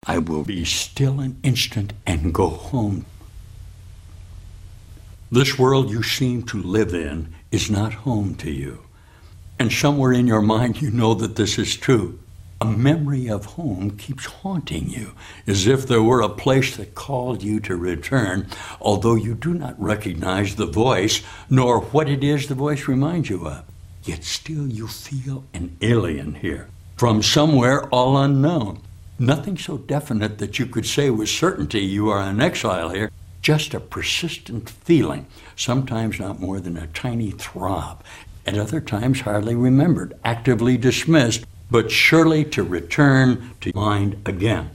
I will be still an instant and go home. This world you seem to live in is not home to you. And somewhere in your mind you know that this is true. A memory of home keeps haunting you, as if there were a place that called you to return, although you do not recognize the voice, nor what it is the voice reminds you of. Yet still you feel an alien here, from somewhere all unknown. Nothing so definite that you could say with certainty you are an exile here, just a persistent feeling, sometimes not more than a tiny throb, at other times hardly remembered, actively dismissed, but surely to return to mind again.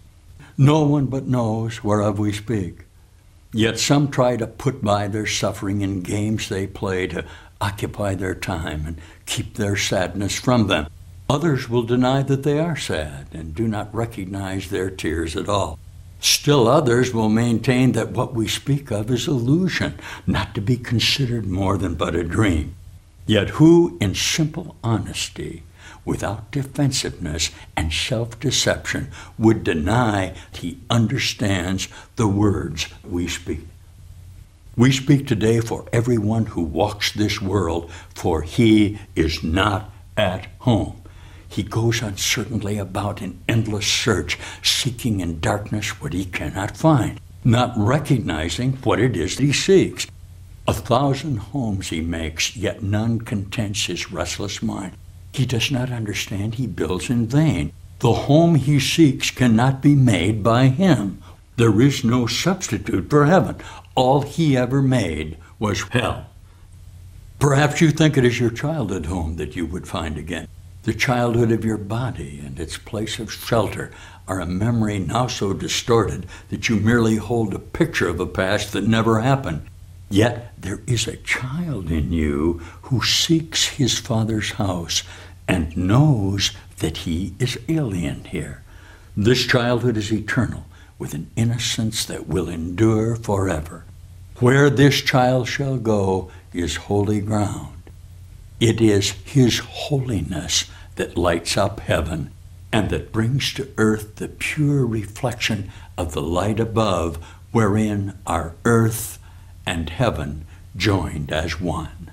No one but knows whereof we speak. Yet some try to put by their suffering in games they play to occupy their time and keep their sadness from them. Others will deny that they are sad and do not recognize their tears at all. Still others will maintain that what we speak of is illusion, not to be considered more than but a dream. Yet who in simple honesty, without defensiveness and self-deception, would deny he understands the words we speak? We speak today for everyone who walks this world, for he is not at home. He goes uncertainly about in endless search, seeking in darkness what he cannot find, not recognizing what it is that he seeks. 1,000 homes he makes, yet none contents his restless mind. He does not understand he builds in vain. The home he seeks cannot be made by him. There is no substitute for heaven. All he ever made was hell. Perhaps you think it is your childhood home that you would find again. The childhood of your body and its place of shelter are a memory now so distorted that you merely hold a picture of a past that never happened. Yet there is a child in you who seeks his father's house and knows that he is alien here. This childhood is eternal, with an innocence that will endure forever. Where this child shall go is holy ground. It is his holiness that lights up heaven and that brings to earth the pure reflection of the light above, wherein are earth and heaven joined as one.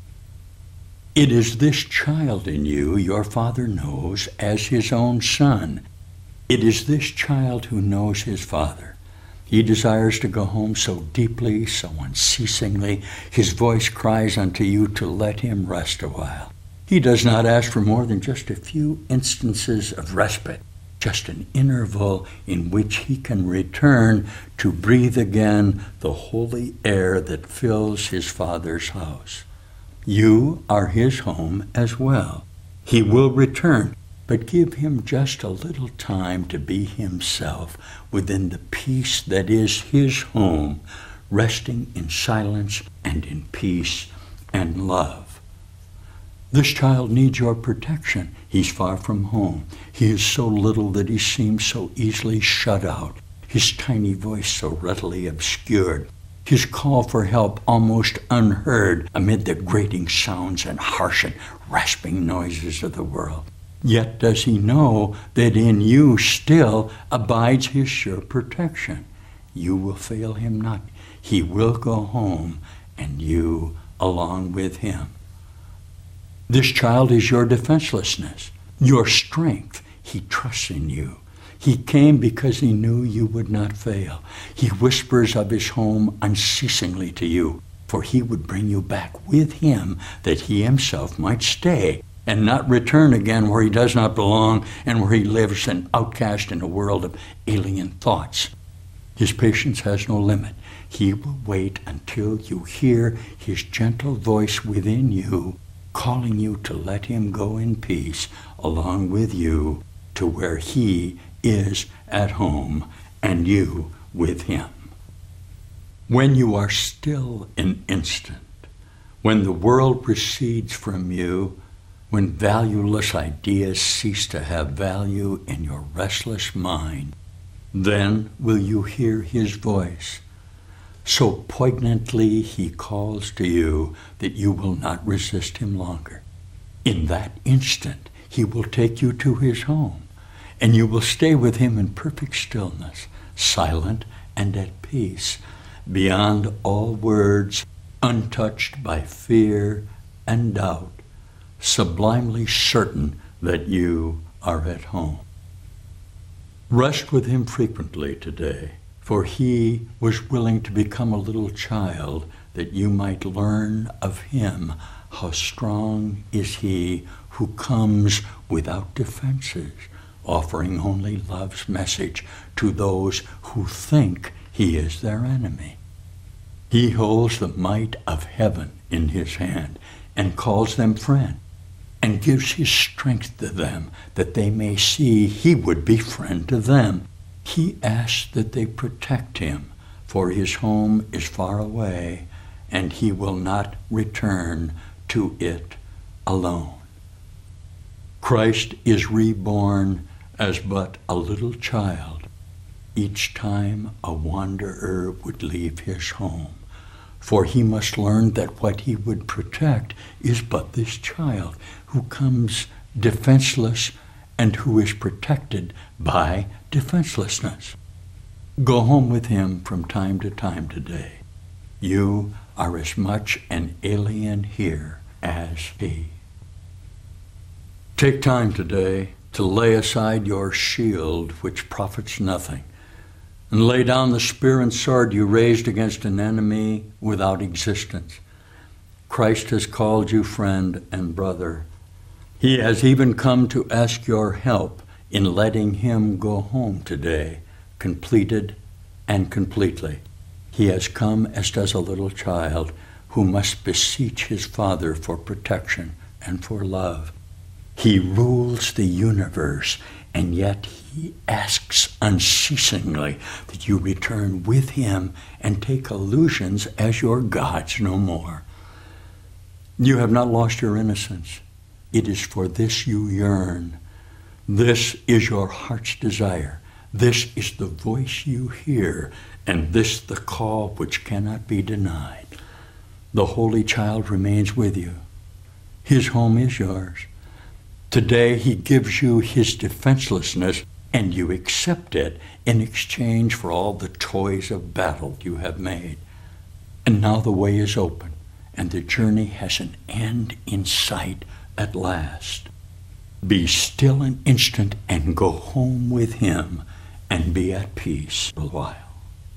It is this child in you your Father knows as his own son. It is this child who knows his Father. He desires to go home so deeply, so unceasingly, his voice cries unto you to let him rest a while. He does not ask for more than just a few instances of respite, just an interval in which he can return to breathe again the holy air that fills his Father's house. You are his home as well. He will return, but give him just a little time to be himself within the peace that is his home, resting in silence and in peace and love. This child needs your protection. He's far from home. He is so little that he seems so easily shut out, his tiny voice so readily obscured, his call for help almost unheard amid the grating sounds and harsh and rasping noises of the world. Yet does he know that in you still abides his sure protection. You will fail him not. He will go home, and you along with him. This child is your defenselessness, your strength. He trusts in you. He came because he knew you would not fail. He whispers of his home unceasingly to you, for he would bring you back with him that he himself might stay and not return again where he does not belong and where he lives an outcast in a world of alien thoughts. His patience has no limit. He will wait until you hear his gentle voice within you calling you to let him go in peace along with you to where he is at home and you with him. When you are still an instant, when the world recedes from you, when valueless ideas cease to have value in your restless mind, then will you hear his voice. So poignantly he calls to you that you will not resist him longer. In that instant, he will take you to his home, and you will stay with him in perfect stillness, silent and at peace, beyond all words, untouched by fear and doubt, sublimely certain that you are at home. Rest with him frequently today, for he was willing to become a little child that you might learn of him how strong is he who comes without defenses, offering only love's message to those who think he is their enemy. He holds the might of heaven in his hand and calls them friend, and gives his strength to them that they may see he would be friend to them. He asks that they protect him, for his home is far away, and he will not return to it alone. Christ is reborn as but a little child each time a wanderer would leave his home, for he must learn that what he would protect is but this child who comes defenseless and who is protected by defenselessness. Go home with him from time to time today. You are as much an alien here as he. Take time today to lay aside your shield, which profits nothing, and lay down the spear and sword you raised against an enemy without existence. Christ has called you friend and brother. He has even come to ask your help in letting him go home today, completed and completely. He has come as does a little child who must beseech his Father for protection and for love. He rules the universe, and yet he asks unceasingly that you return with him and take illusions as your gods no more. You have not lost your innocence. It is for this you yearn. This is your heart's desire. This is the voice you hear, and this the call which cannot be denied. The Holy Child remains with you. His home is yours. Today he gives you his defenselessness, and you accept it in exchange for all the toys of battle you have made. And now the way is open, and the journey has an end in sight at last. Be still an instant and go home with him and be at peace a while.